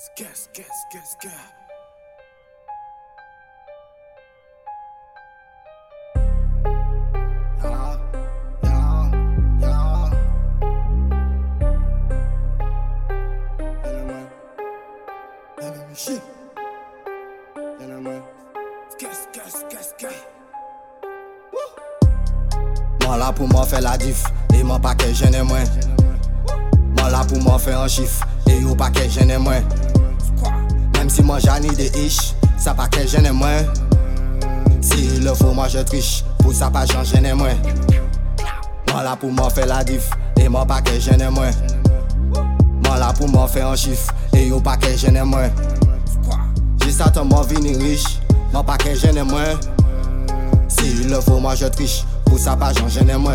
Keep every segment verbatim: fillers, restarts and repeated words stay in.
Ska, ska, ska, ska. Yeah, yeah, yeah. Enemy, enemy shit. Enemy. Ska, ska, ska, ska. Moi là pour moi faire la diff, et mon paquet j'en ai moins. Moi là pour moi faire un chiffre, et au paquet j'en ai moins. Même si moi j'en ai des ish, ça paquet j'en ai moins. S'il le faut moi je triche, pour ça pas j'en ai moins. Moi là pour moi faire la diff, et mon paquet j'en ai moins. Moi là pour moi faire un chiffre, et au paquet j'en ai moins. Juste attends moi venir riche, mon paquet j'en ai moins. S'il le faut moi je triche, pour ça pas j'en ai moins.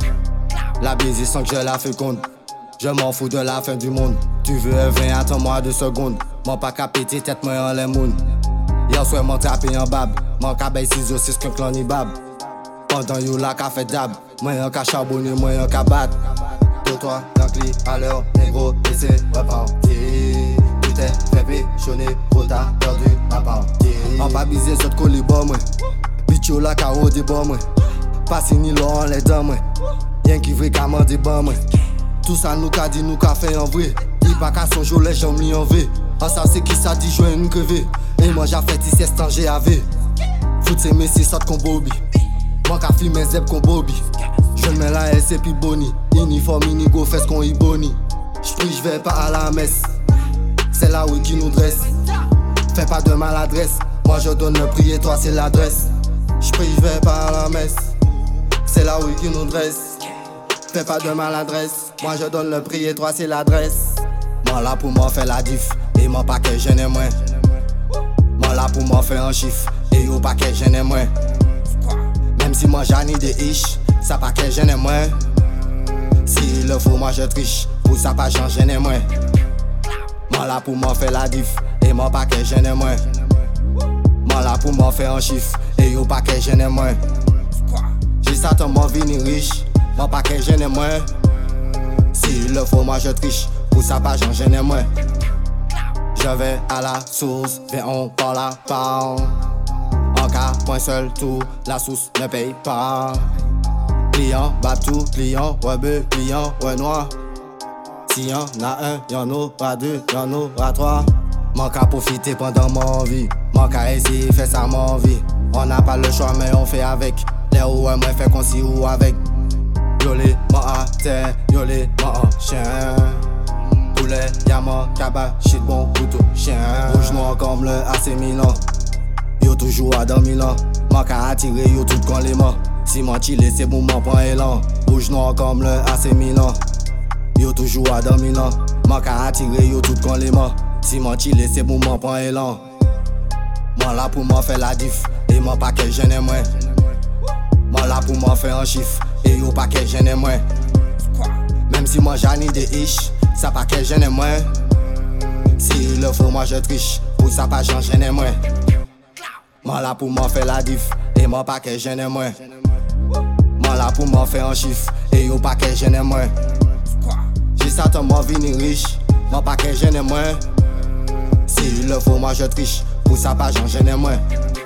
La bise sans que je la féconde, je m'en fous de la fin du monde. Tu veux un vin, attends-moi deux secondes. Mon pas qu'à péter tête moi en les moun. Hier soir m'en trappé en bab, mon cabay ciseaux c'est qu'un clan ni bab. Pendant you la ka fait dab, moi un ka charbonné, moi un ka bat. Pour toi, l'encli à l'heure, négro, et c'est reparti. Tu t'es fait péchonner, gros t'as perdu la partie. En pas biser sur colis bon moi, bitch la ka au débat moi. Pas ni l'or en les dents moi, rien qui veut qu'à m'en débat moi. Tout ça nous qu'a dit, nous qu'a fait en vrai. Il pas qu'à son jour les gens m'y en veut. Ah ça c'est qui ça dit jouer nous crever. Et moi j'ai fait dix sept ans G A V. Foot c'est Messi sort con Bobby. Moi qu'a filmé Zeb con Bobby. Je mets la S et puis Boni. Uniforme inigo fesse con Iboni. J'prie j'vais pas à la messe. C'est là où qui nous dresse. Fais pas de maladresse. Moi je donne le prix et toi c'est l'adresse. J'prie j'vais pas à la messe. C'est là où qui nous dresse. Fais pas de maladresse. Moi je donne le prix et toi c'est l'adresse. Moi là pour moi faire la diff, et mon paquet j'en ai moins. Moi là pour moi faire un chiffre, et au paquet j'en ai moins. Même si moi j'en ai des ish, ça paquet j'en ai moins. S'il le faut moi je triche, pour ça pas j'en ai moins. Moi là pour moi faire la diff, et mon paquet j'en ai moins. Moi là pour moi faire un chiffre, et au paquet j'en ai moins. Juste attends moi venir riche, mon paquet j'en ai moins. S'il le faut moi je triche, pour ça pas j'en ai moins. Je vais à la source, viens on par la part. En cas, point seul tout, la source ne paye pas. Client, bat tout, client, ouais bleu, client, ouais noir. Si y'en a un, y'en aura deux, y'en aura trois. Manque à profiter pendant mon vie, manque à essayer, faire ça mon vie. On n'a pas le choix mais on fait avec. Les ou moi fait qu'on s'y ou avec. Yolé, moi à terre, yolé, moi en chien. Poulet, diamant, cabas, shit bon couteau, chien. Rouge noir comme le A C Milan. Yo toujours à dans Milan. Manque à attirer, yo tout con les mains. Si mon chile c'est mouvement prend élan. Rouge noir comme le A C Milan. Yo toujours à dans Milan. Manque à attirer, yo tout con les mains. Si mon chile c'est mouvement prend élan. Moi là pour moi faire la diff, et mon paquet j'en ai moins. Moi là pour moi faire un chiffre, et au paquet j'en ai moins. Même si moi j'en ai des ish, ça paquet j'en ai moins. S'il le faut moi je triche, pour ça pas j'en ai moins. Moi là pour moi faire la diff, et mon paquet j'en ai moins. Moi là pour moi faire un chiffre, et au paquet j'en ai moins. Juste attends moi venir riche, mon paquet j'en ai moins. S'il le faut moi je triche, pour ça pas j'en ai moins.